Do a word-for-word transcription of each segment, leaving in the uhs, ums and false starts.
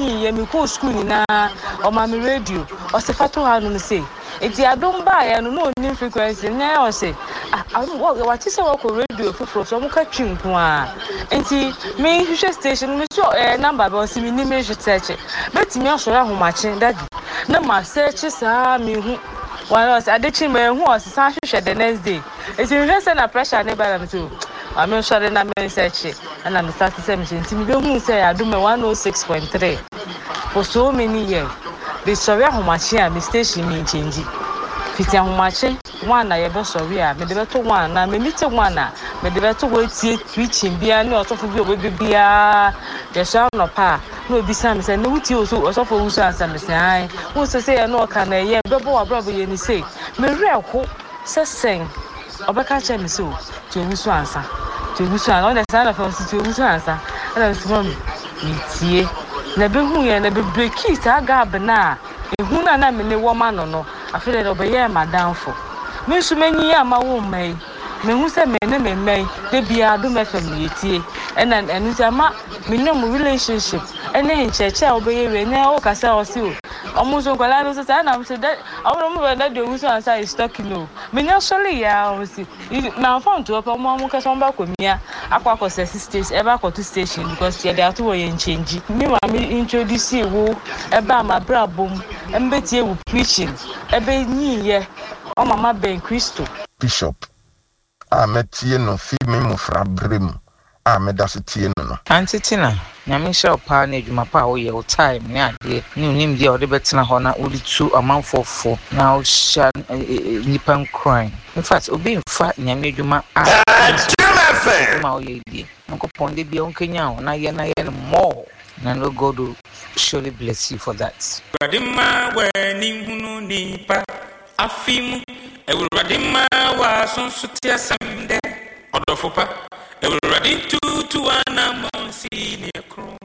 nyi ye me ko school ni na o ma me radio o se fato ha no say enti adom ba ya no no ni frequency na o say ah wo wa ti se wo ko radio fufuro so mo ka twinko a enti me hwehwe station me so eh number ba o si me ni me hwete beti me osoro ahomache daddy na ma search sa me hu one was adechi me hu o sa hwehwe the next day enti me say na pressure ne ba na so I'm not sure na me search and I'm starting to say me be hu say adom one oh six point three for so many years the sorry ahomache a me station me change fiti ahomache one na ye be sorry a me de beto one na me nite one na me de beto we tie preaching bia ne otofo bi obi bia the so no pa no bi sam say no wuti oso osofo wuso ansam say ai wo so say no ka na ye bebo wa brabo ye ni say me reko se sen obeka che me so to wuso ansa to wuso an on the side of us to wuso ansa na so me tie na be hu ye na be break sa gab na ehu na na me ne wo ma no no afele no be ye madamfo me so manyi ama wo mai me hu se me ne me mai de bia do me fam yetie ena enu se ama me no mu relationship ene ncheche a obeye we ne o kasa o si o omo so kwala no se na se de omo mo be de hu so ansa is talking no me nya sole ya o si na phone to opo mo mo kasa mba komia akwa akọ stage ebe akọ to station because ye dey ato wo ye change me ma me introduce wo ebe amabra bom embe tie wo preaching ebe nyi ye o mama ben Christo Bishop a metie no fi me mo fra brem a me da se tie no no antitina nyame sha pa na adwuma pa wo ye o time ne ade ne unim dia o de betena ho na odi tu amanfofo na o sha nipan crime in fact obi mfa nyame adwuma a ma o ye die nko ponde bia o kenya o na ye na ye more na no God will surely bless you for that. Radima weni hunu nipa afimu Radima wa sonsuti asamde odofopa Raditu tu ana monsi ni ekro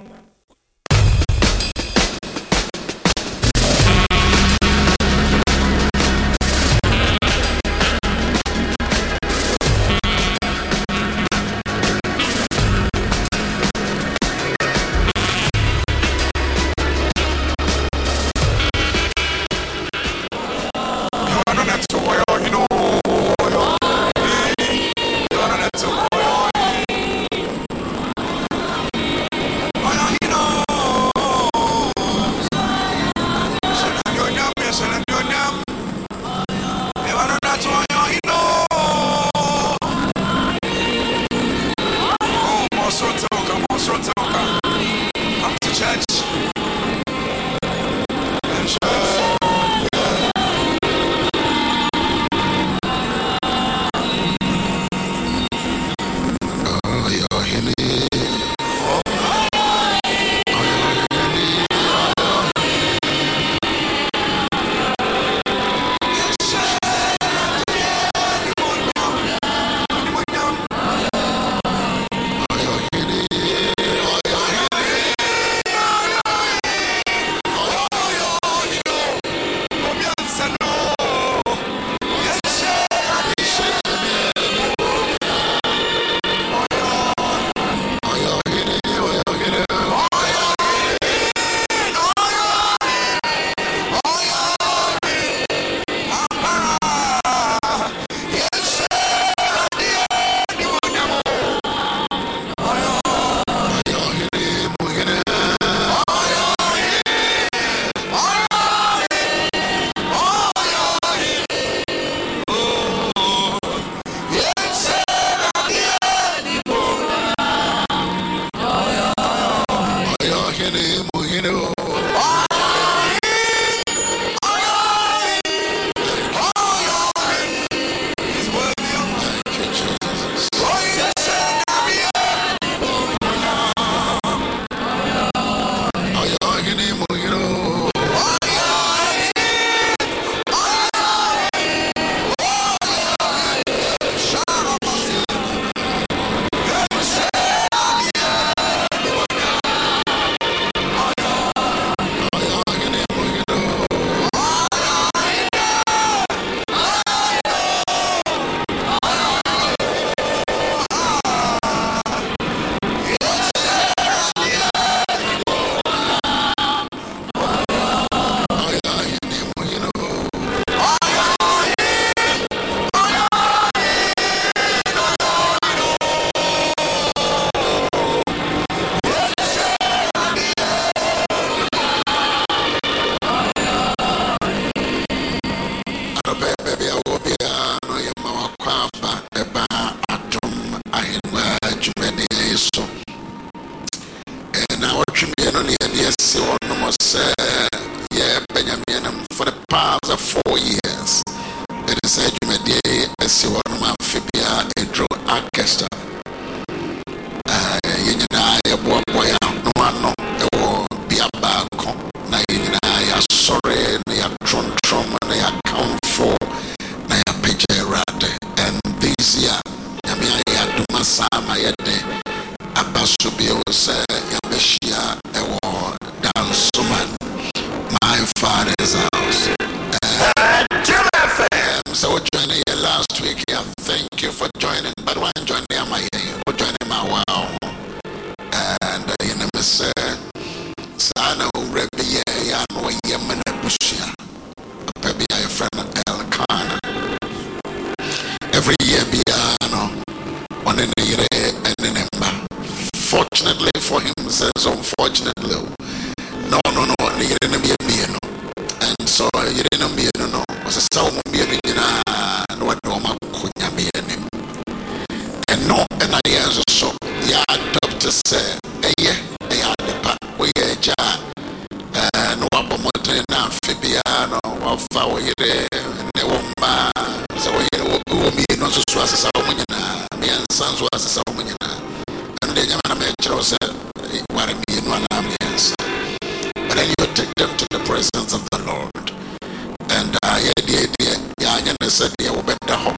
Father's house. Uh, Jim F M. So we're joining you last week. Yeah, thank you for joining. But why joining my we're joining my wow. And uh, you know, Miss Sana Rebbe, yeah, no, Yemen, Bushia. Maybe I friend Elkanah. Every year, piano on a year and a number. Fortunately for him, says unfortunately. No, no, no, you didn't be a piano. And so you didn't be a no. Was a sound of being and what no man could not be a name. And no, and I answer so. Yeah, doctor said, eh, yeah, they are the part where you are. And what promoting now, Fabiano, what foul you there, and the woman. So you know, so as a Salmon, me and sons was a Salmon. And then you make yourself, what I mean, one ambience. But then you take them to the presence of the Lord. And I did, yeah, I said, you will bet the hope.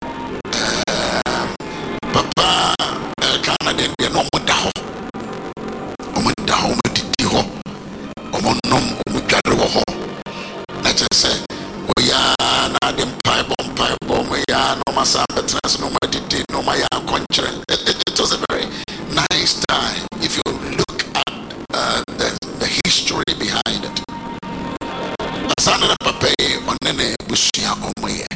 Papa, Canada, you know, what the hope. Omen the home at the hope. Omen nom, we got to go. Let's just say, we are not in pipe on pipe bomb, we are no master, no matter, no my country. It was a very nice time if you look at uh, the, the history behind it. Asana Papa on the Bushia Omoye.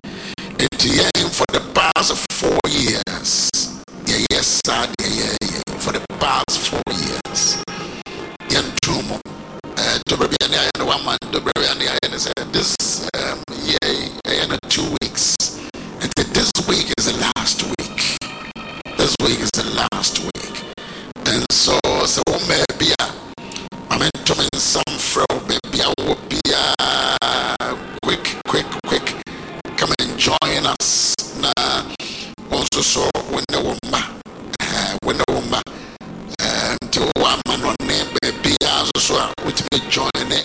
It's for the past four years. Yeah, yes, sad, yeah, yeah, for the past four years. Yan Trumo, to be an one man, to be an this um, yeah, in two weeks. And this week is the last week. This week is the last week. And so, so maybe I'm into some fro, maybe I will be uh, quick, quick, quick. Come and join us. Nah, also so when the woman, when the woman, and to one man on name, baby, also which may join it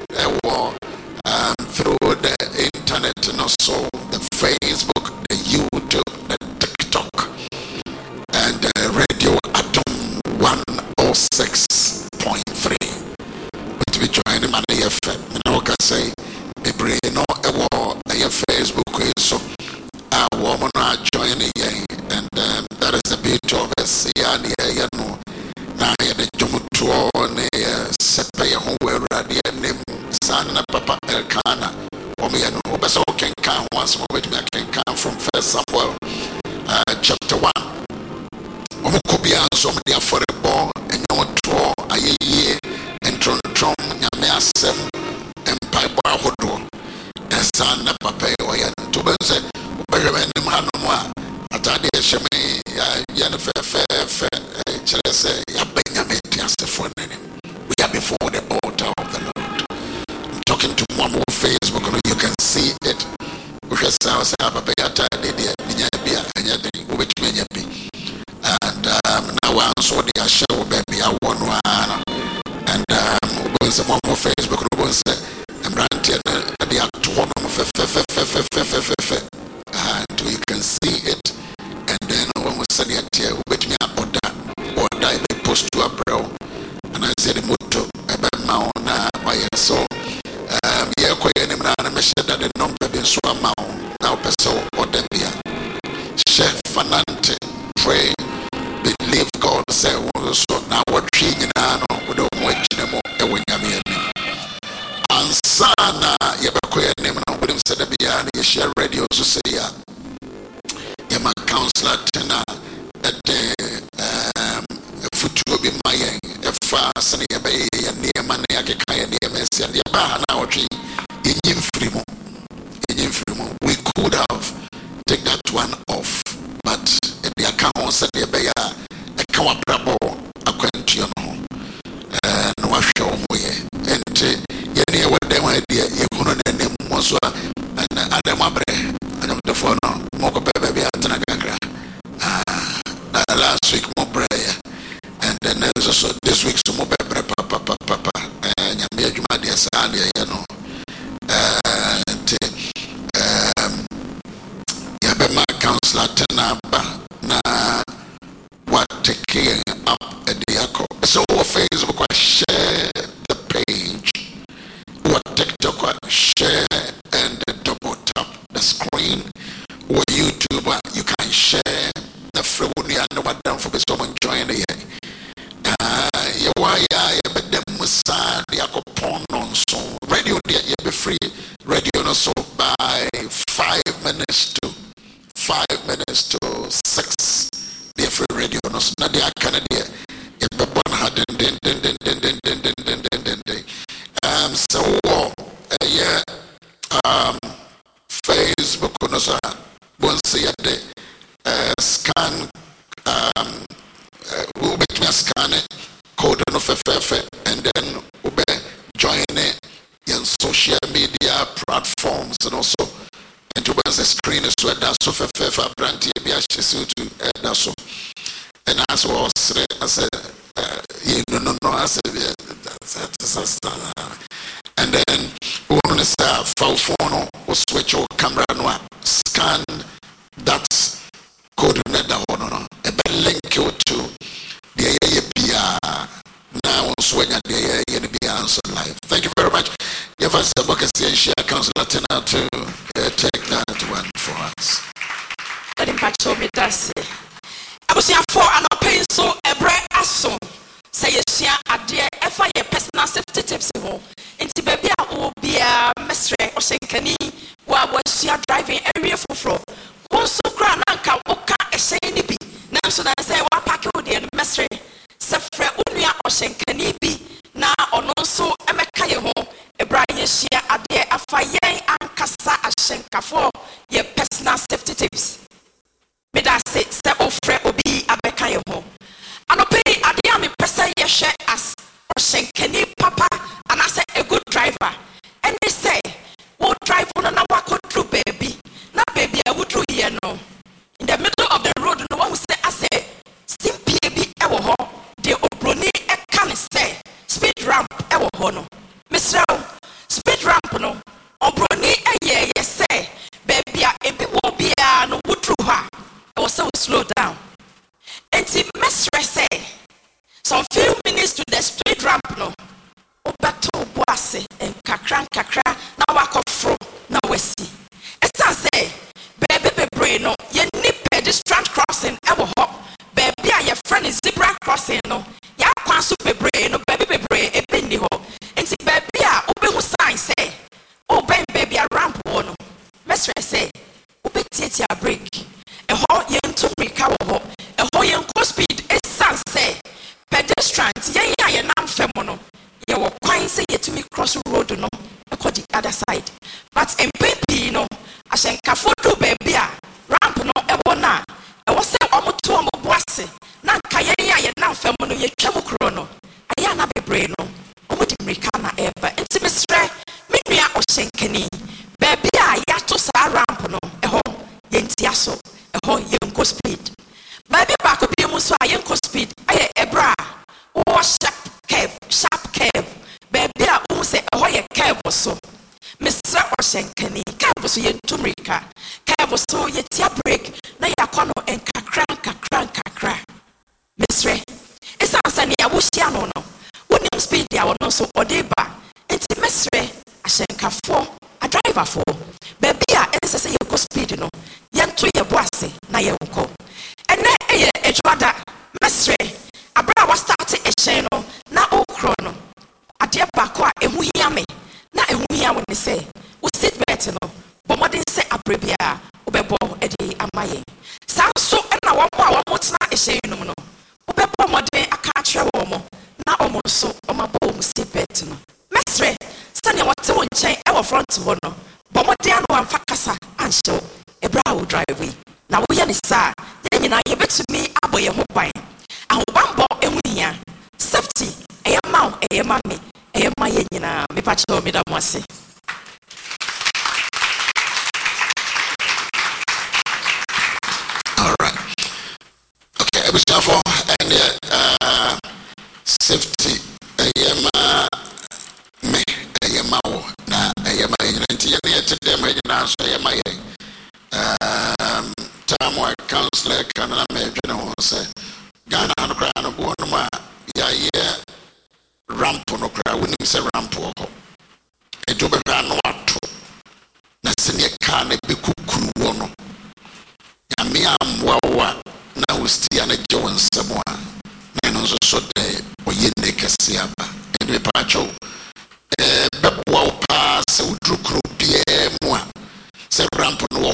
um, through the internet and also the Facebook, the YouTube, the TikTok, and the radio Atom one oh six point three. Which we join him on the F M. You know, can say, a brain or a war, a Facebook, so our woman are joining again, and um, that is the beauty of it. Yeah, you know, now you the Jumutu on a separate home where the name Sana Papa Elkanah. Or me and Obeso can come once more with me. I can come from First Samuel uh, chapter one. Omukubia some there for the ball and no draw a year and tron tron Yamasem and Piper Hodo. And Sana Papa or Yan to be said, Berman Manua, Atadi Shemi, Yanafe, Chelsea, Yabenyamin, Yassafon. We are before the altar of the Lord. I'm talking to one more Facebook, you can see it. We just say, Papa, and um, now I saw the show, baby, I won one. And um, we say, one more Facebook, we say, I'm ranting at the actual and you can see it. And then when we send it here, we bet me about that, or die, they post to a bro. And I said, Muto, about my own, why so. Um, yeah, quite any man, I'm sure that the number being so amount now, so or them here. Chef Fanante, pray, believe God, say, so now what tree in Ano, we don't wait anymore, and when you're here. And Sana, you have a quiet name, and I would have said, you share radio to say, yeah, you're my counselor, Tina, at the um, foot will be my young, a fast, and you're near money, I can kind of near and you're now tree in Frimo. In Frimo, we could have take that one off, but the account said, the bear, a cow brabo, a quention, and wash your way, and you near what they were there, you couldn't name Moswa and Adam Abre, and the phone, Moko baby, Atanagra. Last week, more prayer, and then there's also this week, some more papa, papa, papa, and you made you my dear son, you know. And um, you have my counselor, Tanaba, na what taking up a diaco. So, Facebook, I share the page. What TikTok, minutes to five minutes to six. The free radio no so na dia kana dia e be bon ha den den den den den den den den den den den um so uh, yeah um Facebook no so bon say the uh, scan um uh, we be scan it code no fe fe fe and then we be join it in social media platforms and also and to the screen is where that's so fe fe fa brand be a chese to that's so and as was I said uh, you know no no I said and then we want to say phone phone or switch your camera no scan that code in that one no e be link you to the A P now when you're the be answer live. Thank you very much. Your first share Councillor Tina to uh, take that one for us. That impact me that's it. I was here for an open so a bread aso. Say you share a dear F I A personal safety tips home. Into baby I will be a mestre or shankani while was she driving area for floor. One so crown anka oka a shiny be. Now so I say what pack you the mestre. Sefre unia or shankani be. Now on also a mekaye home. A Brian share a dear F I A and Kasa a shanka for your personal safety tips. Me da say se ofre obi abeka ye ho anope ade am pese ye hwe as oshenkani papa and I say a good driver and they say wo drive on na wako through baby na baby I would through here no in the middle of the road no one say I say simply bi e wo ho de obroni e kan say speed ramp e wo ho no misra speed ramp no obroni e ye ye say baby a ebi wo bia no wo through ha or so slow down. And the mestre say some few minutes to the speed ramp no. Obato boase and kakran kakra na wako fro na wesi. Esa say baby baby no ye ni pedestrian crossing e wo ho. Baby a your friend is zebra crossing no. Ya kwan so baby no baby baby e be ni ho. And the baby a obe hu sign say oh ben baby a ramp wo no. Mestre say obe tie a break. A ho yen to mika wo ho a ho yen go speed e san say pedestrians yen ya ye nam fem no ye wo kwan say ye to me cross road no e ko the other side but en baby no ahyenkafo do baby a ramp no e wo na e wo say omo to omo boase na nka yen ya ye nam fem no ye twam kro no aya na bebre no omo di mika na eba enti mesre me nua ohyenkani baby a ya to sa ramp no e ho yenti aso oh, yen go speed. Baby back up you so I yen go speed. Aye ebra. Oh sharp curve, sharp curve. Baby a who say oh ye curve so. Mister Oshenkani, curve so yen tumrika. Curve so ye tia break. Na ya kwano en kakra kakra kakra. Mister, esa ansani ya wushia no no. Woni speed ya wono so odeba. Enti Mister Ashenkafo, a driver for. Baby a ense say ye go speed no. Yanto ye boase na ye nko ene eye ejwada mesre abra wa start e hyen no na okro no ade ba ko a ehu hia me na ehu hia wo ne say wo seat belt no bo modern say abrebia obebo e de amaye sanso na wo mo a wo motena e hyen no no obebo modern aka atwe wo mo na omo so omabo mo seat belt no mesre sane wote wo nchen e wo front ho no bo modern no amfa kasa anhye ebra wo drive na wo ye ne sa ye nyina ye betumi aboye ho ban ahobambo ehunia safety eye ma eye ma me eye ma ye nyina me pa che o me da mo ase. All right, okay, ebusafo and uh safety eye ma me eye ma wo na eye ma nyina nti ye ne te dem nyina so eye ma ye um time where counselor can I imagine who say Ghana no cry no bo no ma ya ye ramp no cry when him say ramp ho e do be no ato na se ne ka na be kukuru wo no ya me amwa wa na wo stia na je won semo a na no so so de o ye ne kase aba e be pa cho e be bo pa se udru kru bie mo a se ramp no ho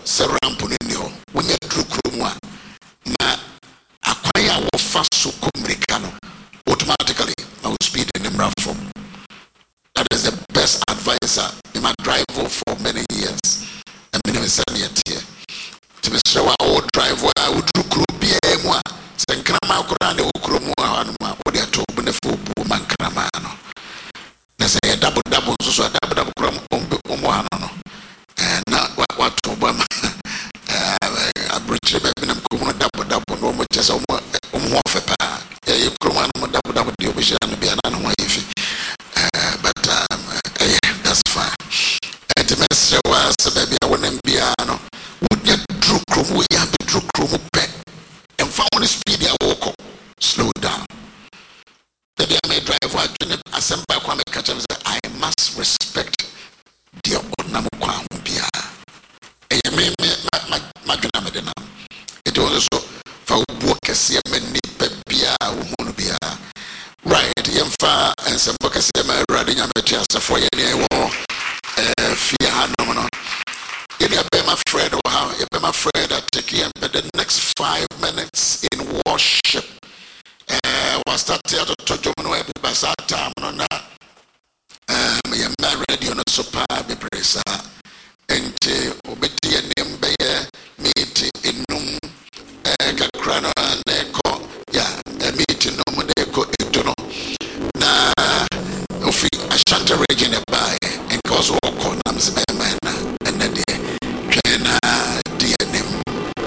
sɛ ramp no ni hɔ wonya duru kurom a na akwan a wɔfa so kɔ mmirika no automatically na wo speed ne mmra fam. That is the best advisor in my drive for many years. And many of them yet here. To be sure, I would drive where I would do Krubia, Sankrama, Kurani, Ukrumua, or they are told when the full woman Kramano. They say a double double, so a double double crum umwano. And not what to Obama. I bridge the baby and Kuma double double, no much as a umwafa. You Kruman, double double, you wish to be an animal. But um, yeah, that's fine. And the message was, baby, I wouldn't be ano. Would you drew chrome? We have to drew chrome back and found the speed I walk. Slow down. Baby, I may drive what I sent back when I catch him. I must respect the Onamuka Bia. I may my my grandmother. It was also for work as a many pepia woman bia. Right, Yemfa and some books are riding a material for any war. Fear Hanomano. You be my friend or how you be my friend at taking the next five minutes in worship. Was that theater to Jono Basata? No, um, you're married, you're not so bad, Brisa. And Obeti and Nimbe meet in Num, Kakrano and Echo. Yeah, a meeting no more Echo. Na ofi ashanta region by and cause walk on am's man and the train dnm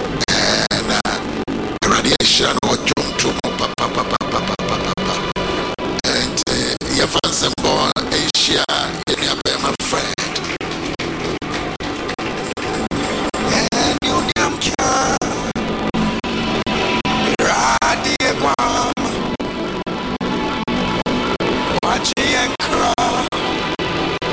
and radiation or jump to papa papa papa papa and your fans and born Asia in your my friend and you damn can radiation watching and cry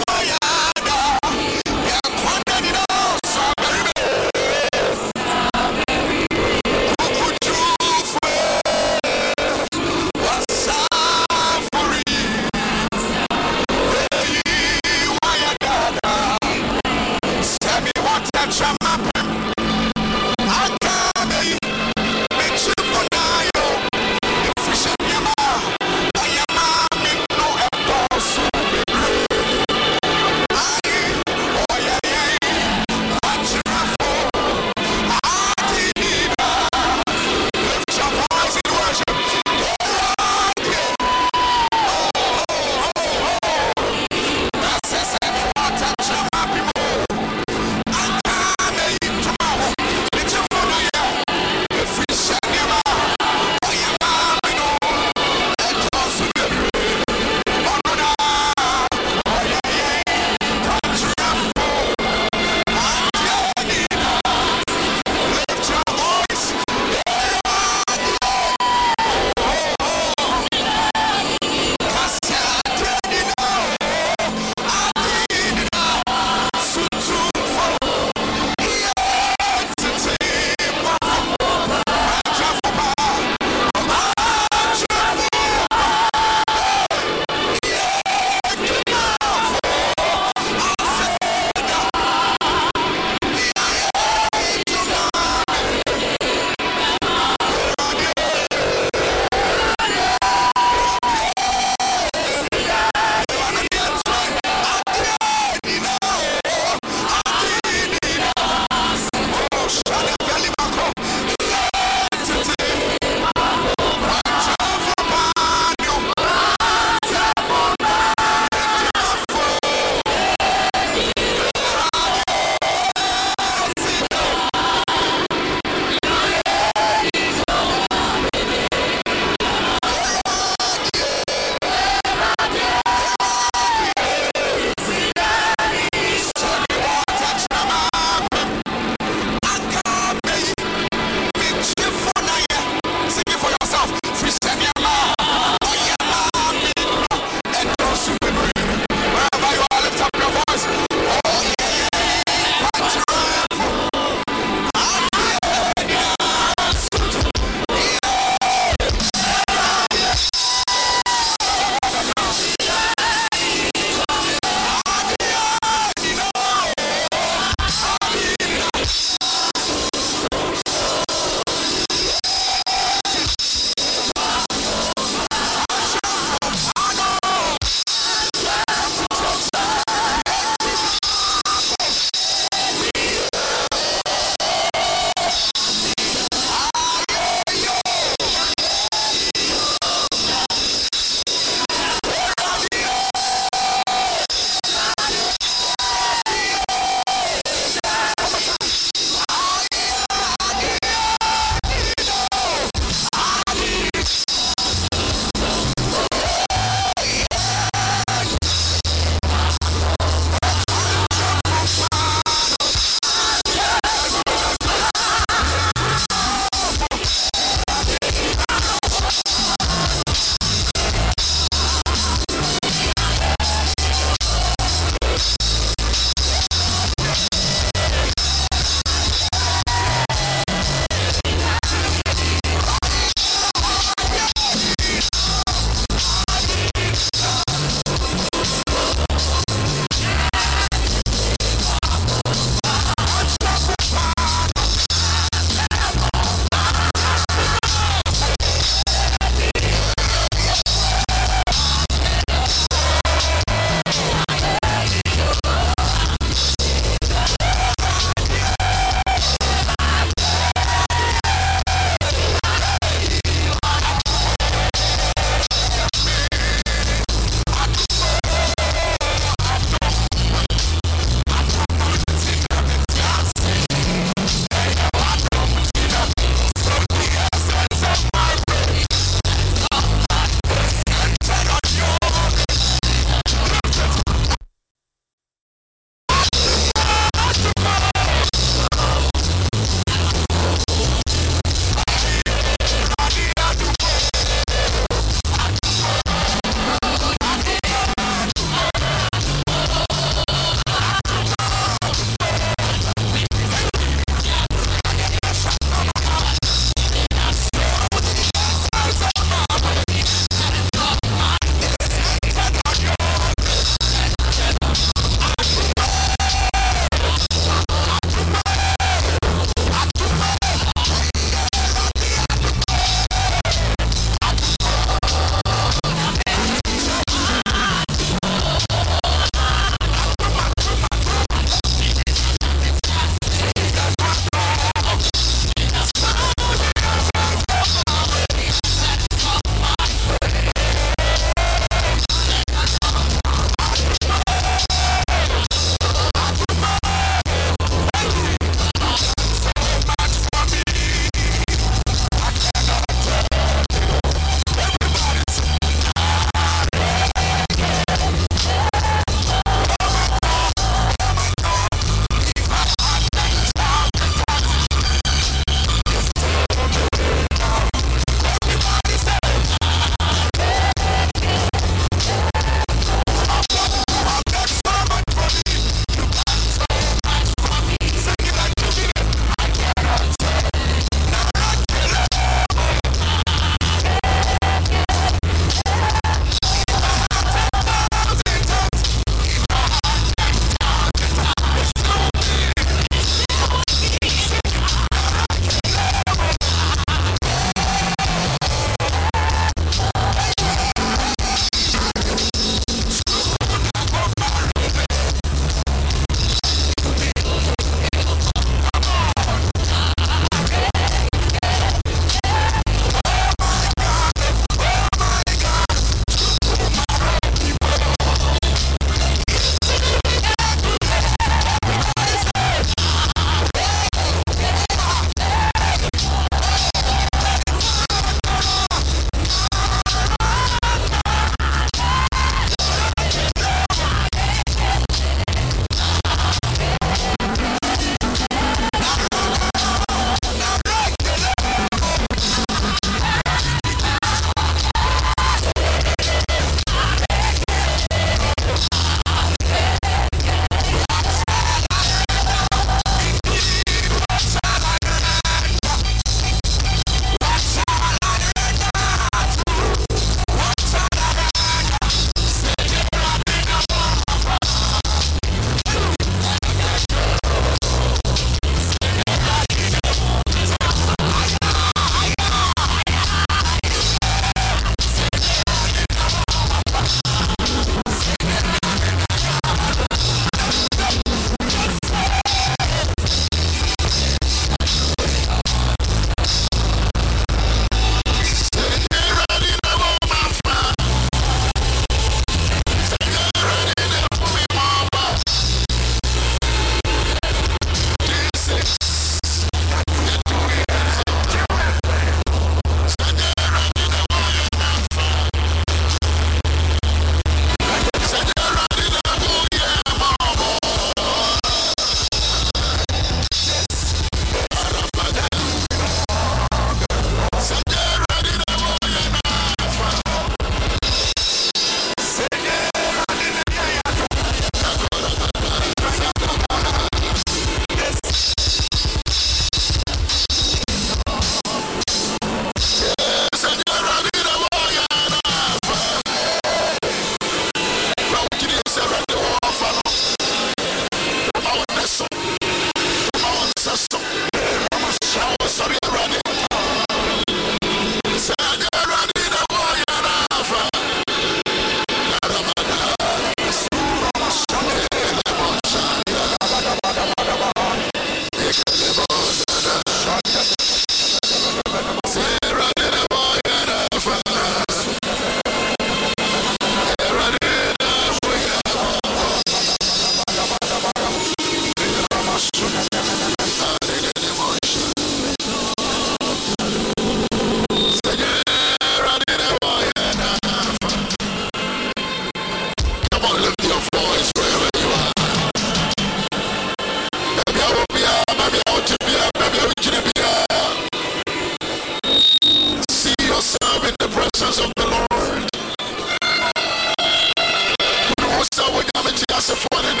that's a phone.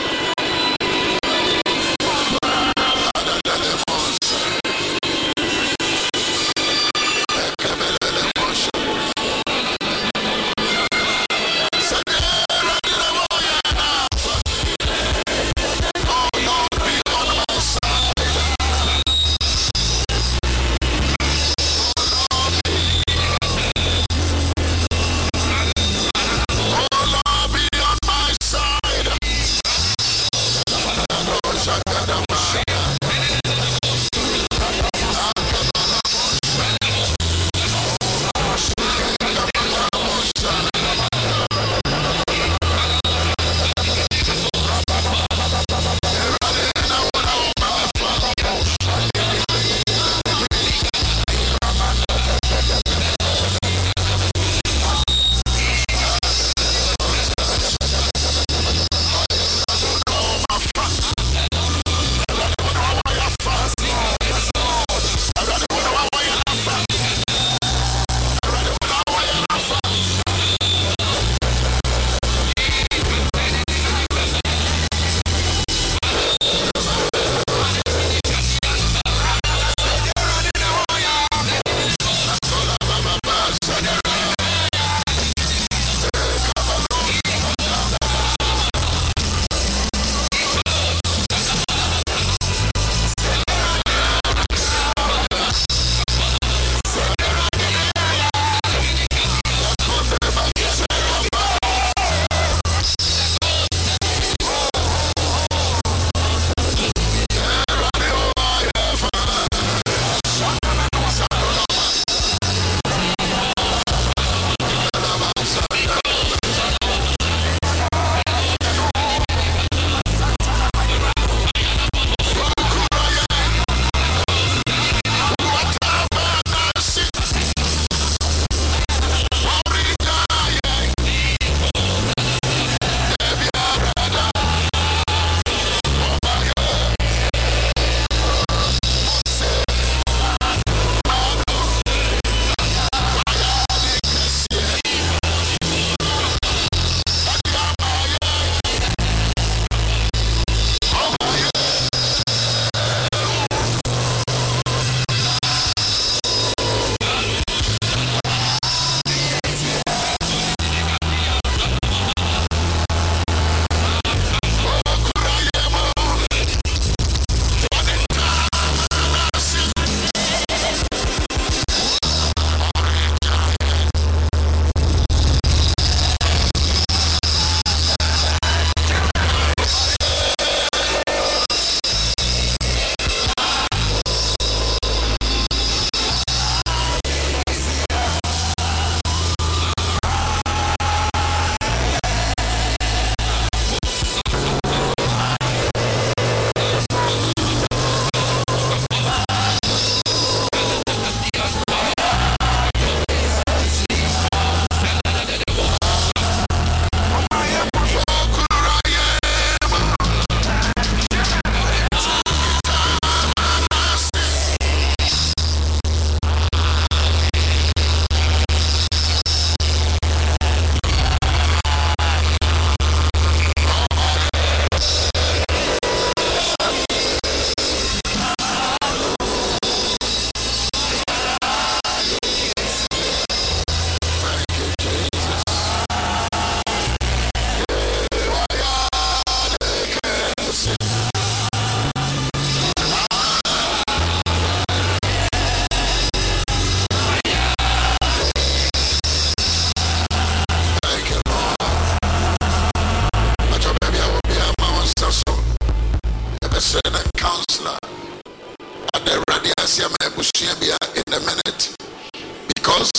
In a minute, because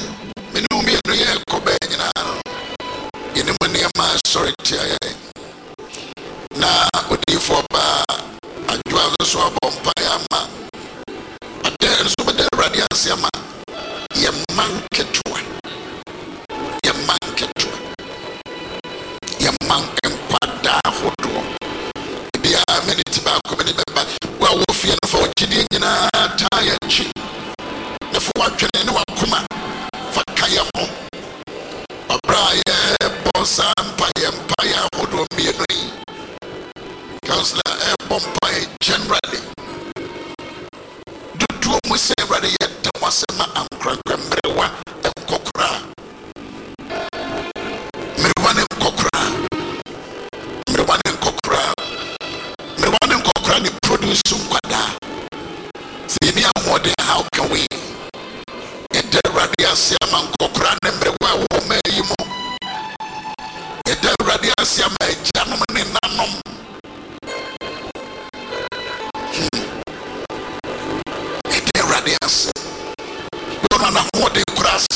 me know me no ye kobe nyina ye ne mo ne ma sorry tia na odi for ba adwa so abompa ya ma aden so be the radiance ya ma ye man ketwa ye man ketwa ye man enkwada hodo bia minute ba ko be ba wa wo fie no for kidi nyina ta ya chi na fo atwene ne wakoma fa kaya ho abraye bosa empire empire hodo mi Bombay generally. Do do we say rather yet the Wasema and Cranberry and Kokra. Mirwan and Kokra. Mirwan and Kokra. Mirwan and Kokra produce Sumquada. See more than how can we? And the Radiasiam and Kokra and Mirwan you more. And the Radiasiam and German in Nanom. Radiance. You don't know what they cross.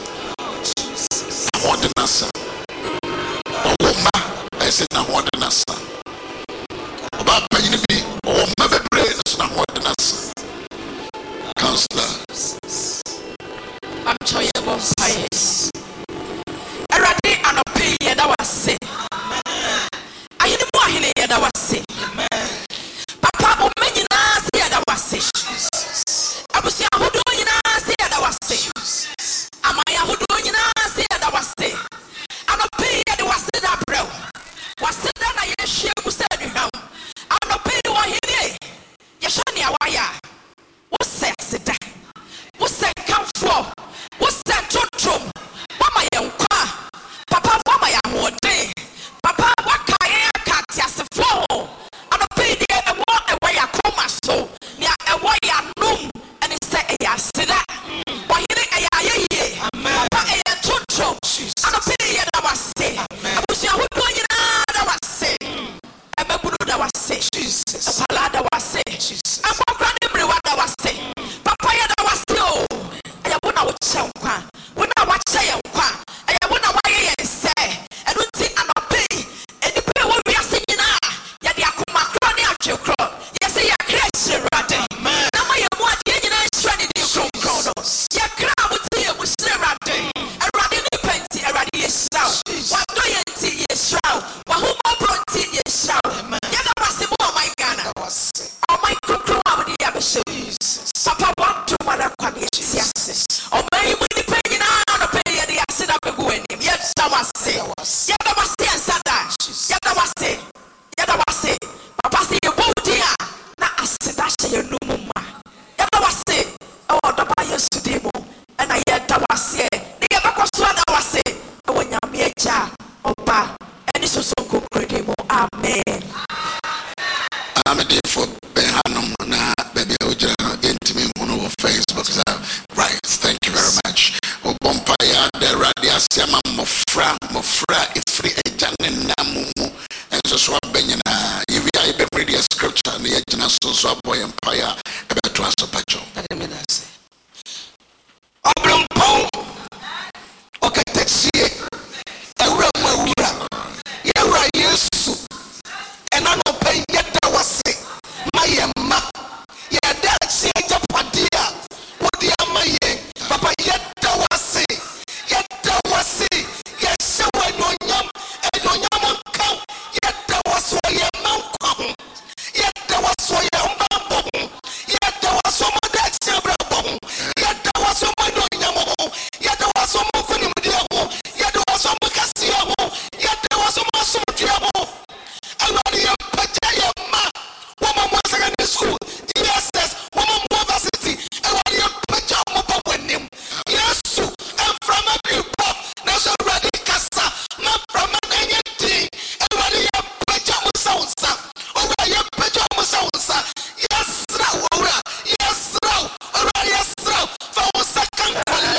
I want the Nasa. Oh, ma, I said, I want the Nasa. About paying me, oh, my brains, I want the Nasa. Counselor. I'm sure you won't say it. I ready and a pay that was say. I had more in it that was say. Papa, oh, many nights here that was say. I was here who do you know say that was say. Am I who do you know say that was say. I'm not paying the was say that bro. Was said that I share who said you know. I'm not paying one here. Yashani Awaya. What said that? What said come for? What said to drum? Mama Yanka. Papa, Mama Yamode. Papa, what can I cut yes for? I'm not paying the one away I come so. Near a way I room. I said that. Why you think I am? Papa, I told you. I'm not paying it. I was saying. I was here. Who do you know? I was saying. I'm a good. I was saying. Jesus. A palada was saying. I'm a grand everyone. I was saying. Papa, I was still. I won't know what you want. When I watch you want. I won't know why you say. I don't think I'm not paying. And the pay will be a singing. Yeah, they are come across the actual crowd. Yes, they are crazy, right? Now my one. Yeah, crowd with you was there. I ran in the penty, I ran in shout. What do you see? You shout. What who more brought you shout? Yeah, that was the more my Ghana. Oh, my cook, I would have a show. Papa, what to what I can yes. Oh, may we depend on a pay and the acid of a going. Yes, that was say. Yeah, that was the answer. Yeah, that was say. Yeah, that was say. Papa, say you won't dear. Now, I said, that's your new mama. Yeah, that was say. Oh, the buyers to demo, and I yet that was here. The other question that was say, oh, when you're me, Opa, and it's also good demo. Amen. I'm a day for Behanum, baby, intimate on over Facebook. Right, thank you very much. Oh, Bompire, the Radiasiam, Mofra, Mofra, if free agent in Namu, and so swap Benina, if I be ready a scripture, and the agent so swap boy empire, about to answer Pacho. Obrum Pong, okay, that's it. A Ramura, Yara, yes, and I don't pay yet. That was it. My ma, yeah, that's it. The Padia, what the Amaye, Papa, yet that was it. Yet that was it. Yes, so I know yam, and no yam count. Yet that was why your mouth come. Yet that was why your mouth. Yet that was so much that's never bone. Yet that was so much no yam. Yet there was some more funny with you. Yet there was some Cassiamo. Yet there was some more some Diamo. I already am Pajaya Ma. Woman was in the school. D S S, woman university. I already am Pajama when him. Yes, I'm from a people. Now so ready Casa. Not from an anything. I already am Pajama sounds. Already am Pajama sounds. Yes, Raura. Yes, Rau. Already yes, Rau. For a second.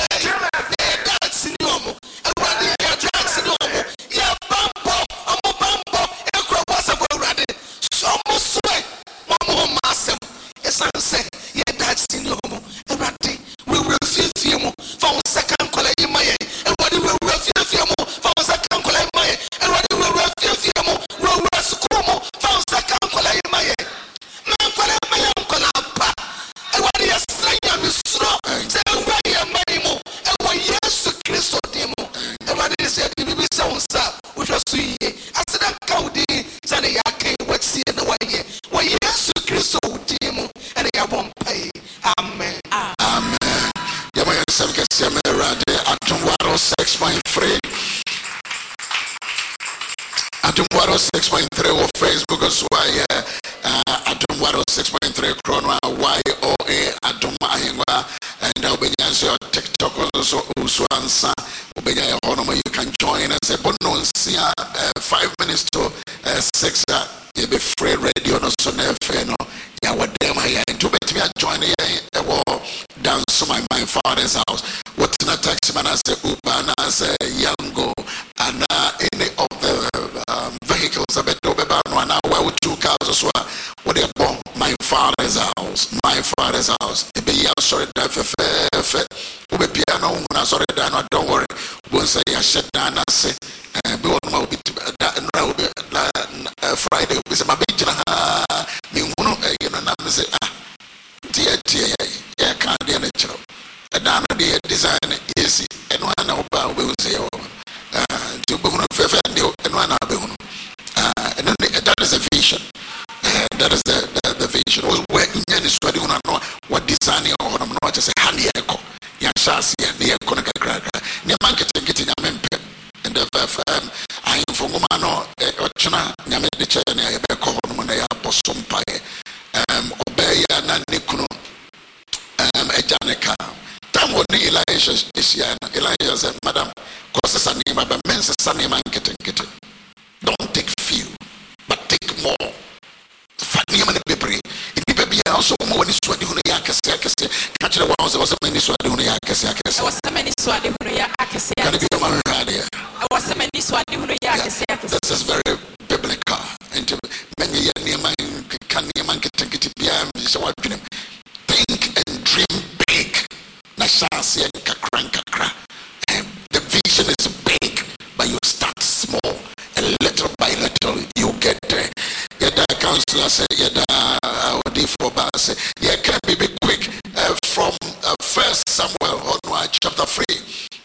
Say, yeah, that's in your home. We will feel you for a second. Color in my and what will refuse you for a second. Color in my and what will refuse you will rescue for a second. Color in my man, color in my uncle. And what is saying, I'm strong. Say, why am I more? And what yes, Christ demo. And what is said to be so sad, which was sweet. I said, I'm counting. Sunday, I can't wait see in the way. Why yes, Christ demo. And I won't pay. Amen. Amen. Yamaya Sabka Samarade Atumwaro six point three. Atumwaro six point three on Facebook as well. one oh six point three Chrono Y O A Adom Ahengwa, and Albanians your TikTok also Uswansa Ubenya Honoma. You can join us a bonus five minutes to uh, six. Uh, you be free radio no so no. Yeah, what them I to bet me a join a war down to my my father's house. What's in a taxi man? I say Uber, I say Yango, and uh, any of the um, vehicles I bet over one hour with two cars as well. What they bought my father's house, my father's house. It be yeah, sorry that for fair, we piano. I sorry that don't worry. Once I shut down, I say, be one more bit Friday. We say my big me one you know na say ah dear dear yeah can't be a child and now the design easy and one about we will say oh uh to be one fair and one uh and then that is a vision. Uh, that is the, the the vision was where in any study one know what design or no what say hand echo ya shasi ya ne echo na kakra ne marketing get na mempe and the um I inform no ochna nyame de che na ya be ko no na ya bosom pae um obeya na nekuno um ejaneka tam woni Elisha isia na Elisha said madam cause sanima be men sanima nkete nkete don't take few but take more fanima ne bebre ini be bia also mo woni swadi hono ya kase kase ka kire wa so so many swadi hono ya kase kase was many swadi hono ya kase can be my radio was many swadi hono ya kase kase. This is very biblical and many year can man get get bia so what think and dream big na chance ya kakra kakra. The vision is big but you start small and little by little you get there. Yeah, the counselor say yeah, the D four say yeah, can be big quick uh, from uh, First Samuel on chapter three.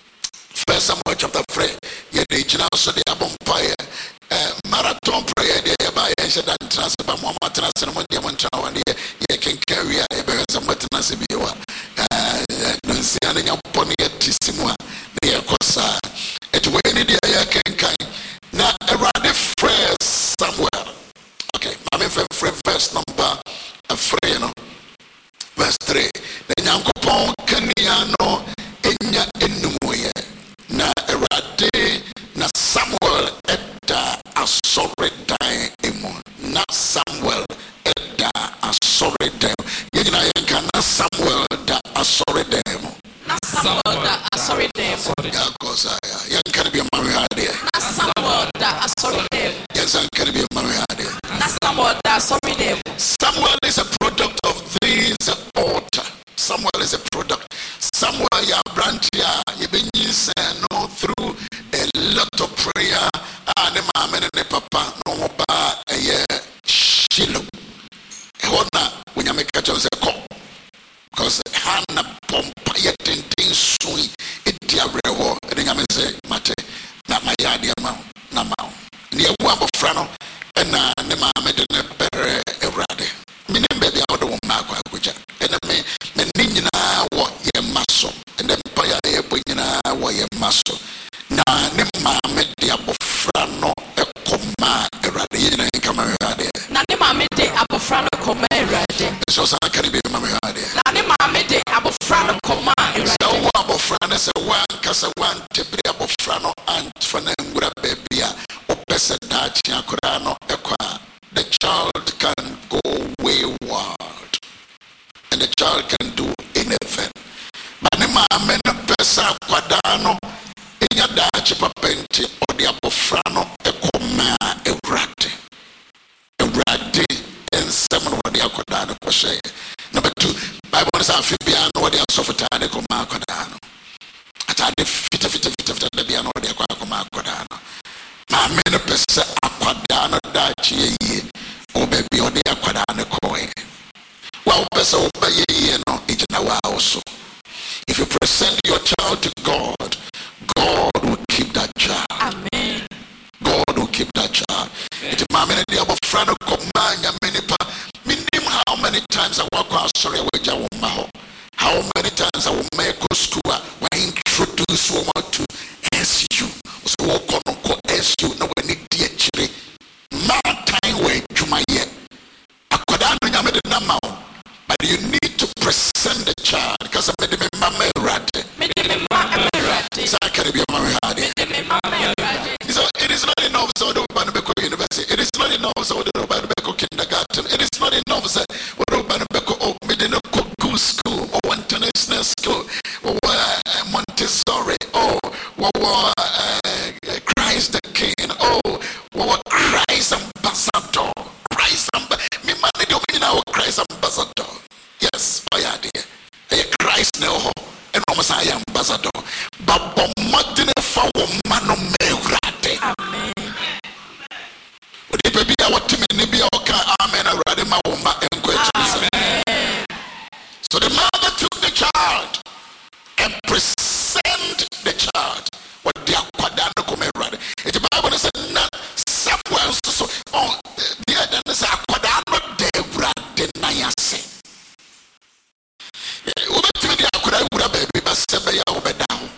First Samuel chapter three. Yeah, the original so the abompire uh, marathon prayer there by and said that transfer mama transfer no dey montra one there you can carry a be some witness be wa uh no see an nya pon ye tisimu a dey kosa it we need there you can kan na erade First Samuel. Okay, I mean verse number three, you know, verse three. The nyankopon kaniano enya enumuye na erade na Samuel eda asore dan emu na Samuel eda asore dan yena yenka na Samuel da asore dan emu na Samuel da asore dan emu ya kosa ya yenka be mami hade na Samuel da asore dan emu yenka be mami hade na Samuel da asore dan emu. Samuel is a product of this altar. Samuel is a product. Samuel ya branch ya you been used no through a lot of prayer and the mama and the papa no ba eh Shiloh. Hona when you make a choice because Hannah pompa yet in sui it dia rewo and you say mate na my idea ma na ma ni e wa bofrano and na ne mama de ne bere erade minim baby out the woman akwa akuja and me me nyina wo ye maso and the empire ye bo nyina wo ye maso na ne mama de abofrano e koma erade ye nyina kama erade na ne mama de abofrano koma erade so sa can be mama erade na ne mama de abofrano koma erade so wo abofrano se wan kasa wan te be abofrano and fana ngura baby a opese da chia kura no ekwa the child can go wayward and the child can do anything but the mama no pesa kwadano enya da chipa penti odi abofrano ekoma ewrate ewrate ensem no odi akwadano kwhye number two bible says afibia no odi asofotane koma akwadano atade fita fita fita fita da bia no odi akoma akwadano mama no pesa akwadano da chie yi obebi odi akwadano koe wa pesa obaye yi no ijina wa also. If you present your child to God, God will keep that child. Amen. God will keep that child. It mama ne dia bofrano komanya menipa minim how many times I walk out sorry weja wo ma ho. How many times I will make school when introduce woman to S U. So walk on ko S U no we need die chire. Ma time we juma ye. Akwada no nyame Namao. But you need to present the child because I'm the mama rate. So it is not enough so the Banabeko University. It is not enough so the Banabeko kindergarten. It is not enough so the Banabeko Medinoko school or international school or Montessori or Christ the King. Oh, Christ ambassador. Christ ambassador. Me man, they don't know Christ ambassador. Yes, my idea. Christ no and almost I am ambassador. But Martin for man me. Amen. Would it be our team in Libya? Amen. I read my woman and question. So the mother took the child and present the child. What they are quadano come ready. The Bible said not somewhere so on the other is a quadano de brad nayase. Ubetimi akura akura baby but sebe ya obedaho.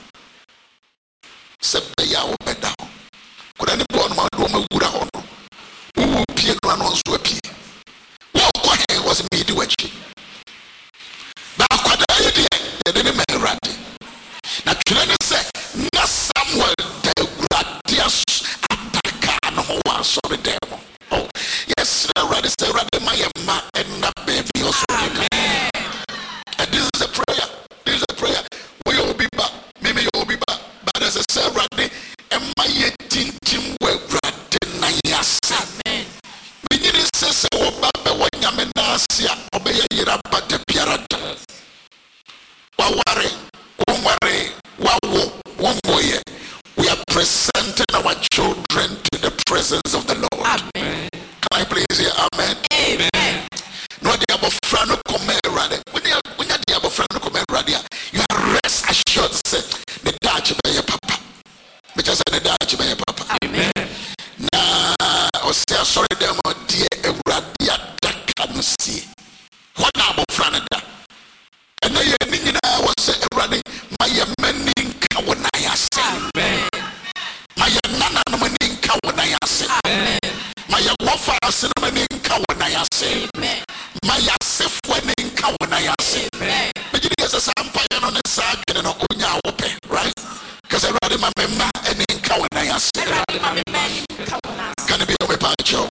Sebe ya obedaho. Kuda ni born ma do ma wura ho no. Wo pie no no so pie. Wo ko he was me di wachi. Ba kwada ye de ye de me rade. Na twere ne se na Samuel de rade as ataka no wa so de demo. Oh yes, rade say rade my ma and na baby also. And this is a prayer. This is a prayer. We will be back. Maybe you will be back. But as I said, rade and my eighteen team were rade na yas. Amen. Beginning says o baba wa nyame na asia obeya yira bata piarata. Wa ware, wo ware, wa wo, wo moye. We are presenting our children to the presence of the Lord. Amen. Can I please hear amen? Amen. No the above frano come rade. When you when you the above frano come rade, you are rest assured say the Dutch by your papa. Because the Dutch by your papa. Amen. Na o say sorry them dear Ewradia dakanu see. What na above frano da? And na ye ni na was say Ewrade my menin ka wona ya say. Amen. My nana no menin ka wona ya say. Amen. My wafa asena menin ka wona ya say. Amen. My asif when in Kawanayas. Begin as a sampire on a sack and an Okunya open, right? Because I rather my member and in Kawanayas. Can it be a pacho?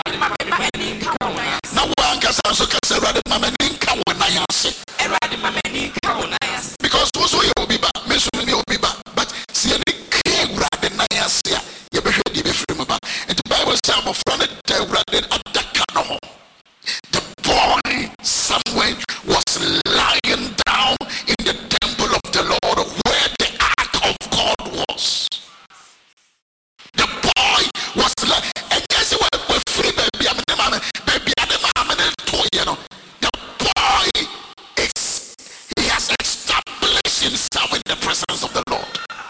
Now one can also consider rather my men in Kawanayas. Because also you will be back, Miss you will be back, but see any king rather than Nayasia, you be ready to free about. And the Bible says, I'm from the rather at the canoe. The boy Samuel was lying down in the temple of the Lord where the ark of God was. The boy was like, and guess what? We're free, baby. I'm the mama, baby. I'm the mama, you know. The boy is, he has established himself in the presence of the Lord.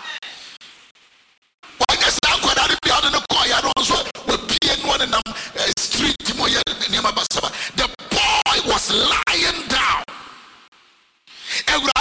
Why guess I'm going to be out in the choir also with being one in the street. The boy was lying down. Amen.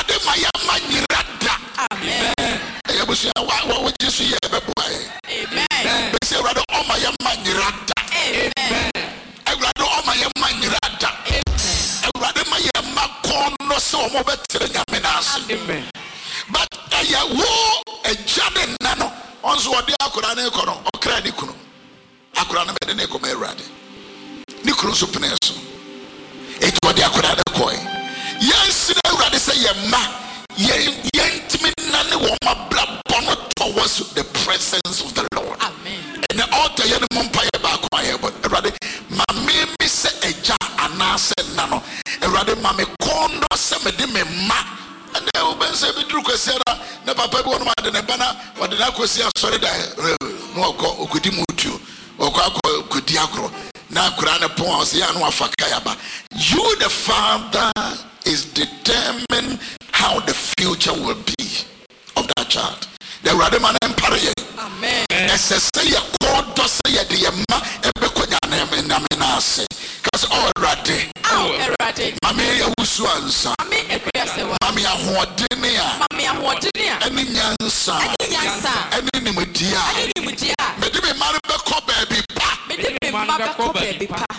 What would you say? Amen. Say rather all my manirata. Amen. I rather all my manirata. I rather my macono so much. Amen. But I wo a jaden nano on so the Akurane kono or cradikuno. Akurana medeko merade. Nikro supeneso. It was the Akurana koi. Yes, I rather say ye ma ye intimate none woma blood bonnet towards the presence of the Lord. Amen. And the altar yen mumpire back quiet, but rather mammy miss a jar and I said nano. And rather mammy corner some of them ma. And they will say, Bedru Quesera, the Papa one man and a banner, or the Nacosia sorry that no could you or could diagro. Now Kurana Pons Yanwa Fakayaba. You the father is determined how the future will be of that child. The Radaman Empire. Amen. As I say a court does say the Yama Ebekoyan and Naminase. Because already Mamma Uswansa Mamma Wadinia Mamma and Yansa and Nimudia. Maybe Marabako baby.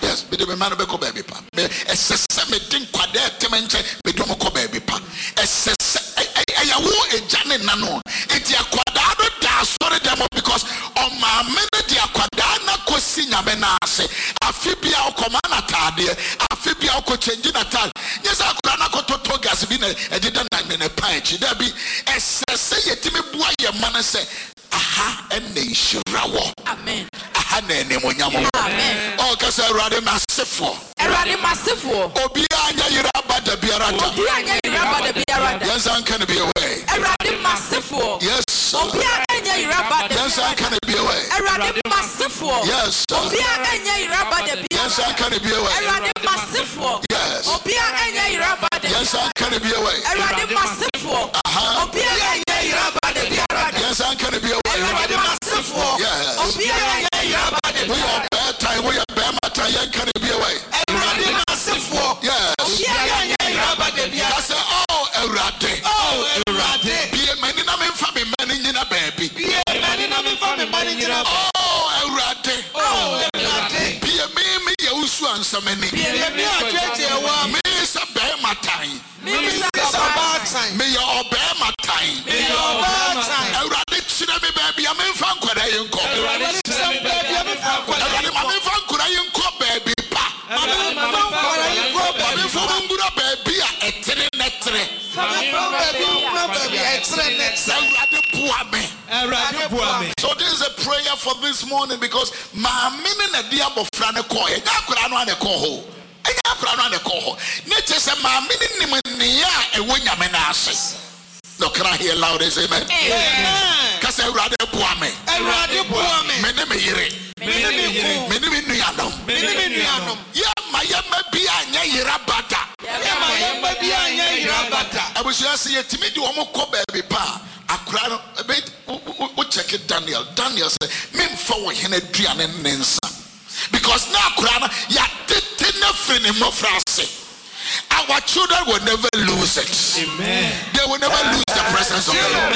yes, me de me man be ko baby pa. Me esese me din kwade temenche me do mo ko baby pa. Esese aya wo ejane nano. Enti akwada do da sorry dem because on my mene di akwada na kosi nyame na ase. Afi bia o komana tade, afi bia o ko change na tade. Yes akwada na ko toto gas bi na edida na ne panchi. Da bi esese yetimi bua ye man se aha ene ishirawo. Amen. Aha na ene monyamo. Amen. O kasa erade masefo. Erade masefo. Obi anya yira bada biarata. Obi anya yira bada biarata. Yes, I can be away. Erade masefo. Yes. Obi anya yira bada. Yes, I can be away. Erade masefo. Yes. Obi anya yira bada biarata. Yes, I can be away. Erade masefo. Yes. Obi anya yira bada. Yes, I can be away. Erade masefo. Obi anya yira bada biarata. Yes, I can be away. Erade masefo. Yes. Obi anya yira bada. We are bad time. We are bad time. You can be away. Erade masefo. Yes. Obi anya yira bada biarata. I say, oh, erade. Oh, erade. Be a man in a man for me, man in a baby. Be a man in a man for me, man in a baby. Oh, erade. Oh, erade. Be a me, me, you and so many. Be a me, a church, a woman. Me is a bear my time. Me is a bad time. Me your bear my time. Me your bad time. Erade chine me baby, I'm in fan kwa yin ko. Erade chine me baby, I'm in fan kwa yin ko. I'm in fan kwa yin ko baby pa. I'm in fan kwa yin ko baby. I'm in fan kwa baby a etre netre. I'm in fan baby, baby etre netre. Erade puame. Erade puame. So this is a prayer for this morning because ma mini na dia bofra ne ko. E nya kura no ane ko ho. E nya kura no ane ko ho. Ne chese ma mini nim nia e wo nyame na ase. No, can I hear loud as amen? Amen. Because I rather puame. I rather puame. Many me yere. Many me many me nuyanum. Many me nuyanum. Yeah, my yama be anya yirabata. Yeah, my yama be anya yirabata. I was just saying to me, do you want to baby pa? I cried a bit. We check it, Daniel. Daniel said, "Mem forward in a drian and nensa." Because now, Krana, ya did nothing in my phrase. Our children will never lose it. Amen. They will never lose the presence of the Lord.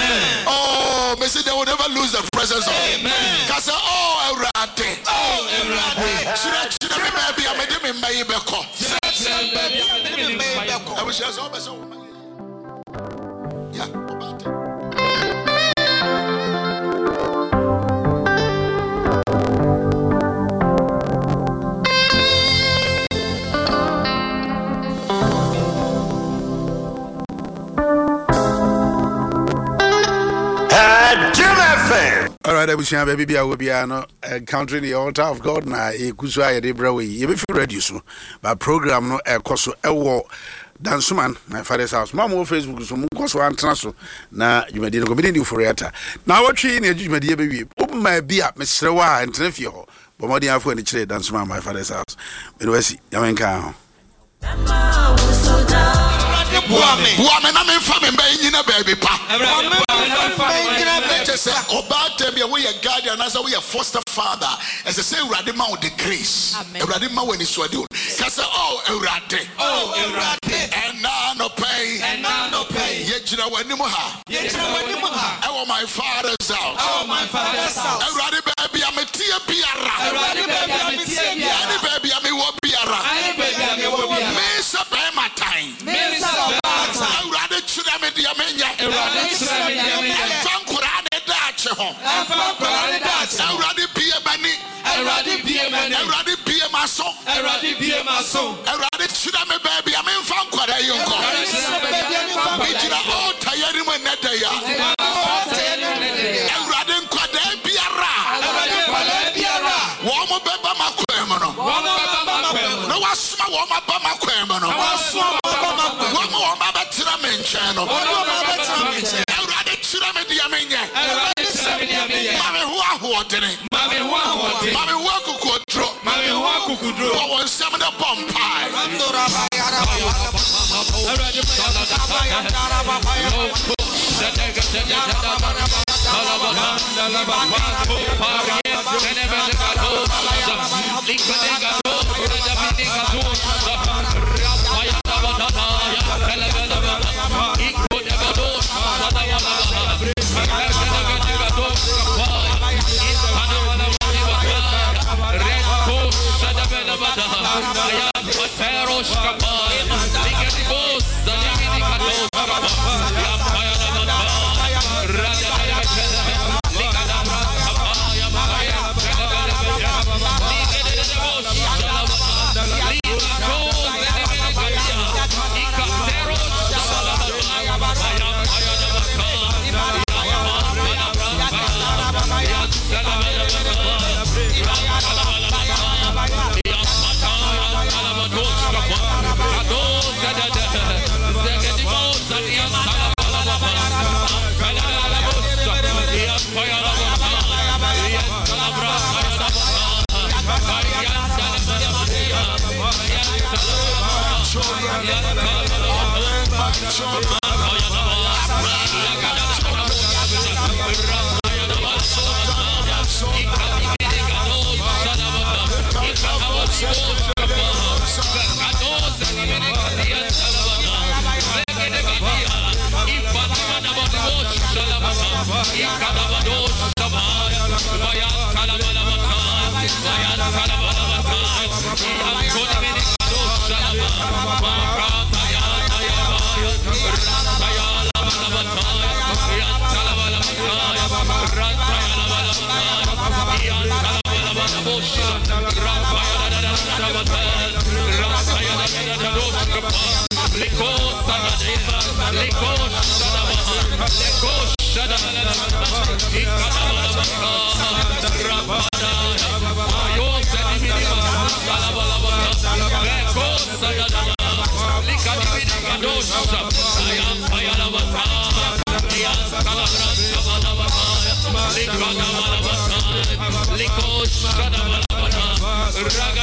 Oh, Messi, they will never lose the presence of the Lord. Because oh, Erade. Oh, Erade. Should I, should I be a medium in my beko? I was just always so. Yeah, about it. All right, I wish you baby I will be encountering the altar of God na e kusu de brawe. You be feel ready so. But program no e koso e wo Dansuman my father's house. Mama Facebook so mo koso antena so na jumadi no komedi ni foriata. Na watwi na jumadi be wi. Ma bia mesrewa antena fie ho. Bomodi afo ni kire Dansuman my father's house. Me do wasi yamenka ho. Buame na me fa me ba nyina baby pa. Just say about them we are guardian as we are foster father as I say Urade ma the grace. Urade ma when is wadu. Cause oh Urade. Oh Urade. And now no pay. And now no pay. Yejina wani mo ha. Yejina wani mo ha. Oh my father's house. Oh my father's house. Urade baby am tie biara. Urade baby am tie biara. Baby am wo biara. Baby am wo biara. Me so be my time. Me so be my time. Urade chira me dia menya. Urade chira me dia menya. Everybody be a money. Everybody be a money. Everybody be a maso. Everybody be a maso. Everybody should have a baby. I'm in fun. What are you going? It's the old tired woman that they are. Everybody be a ra. Everybody be a ra. Warm up, Bama Quemano. No one small warm up, Bama Quemano. One more Baba Tiramen channel. Everybody should have a diamond. Mami huwa huwa tene. Mami huwa huwa tene. Mami huwa kukudro. Mami huwa kukudro. Kwa wansamda pompai. Raga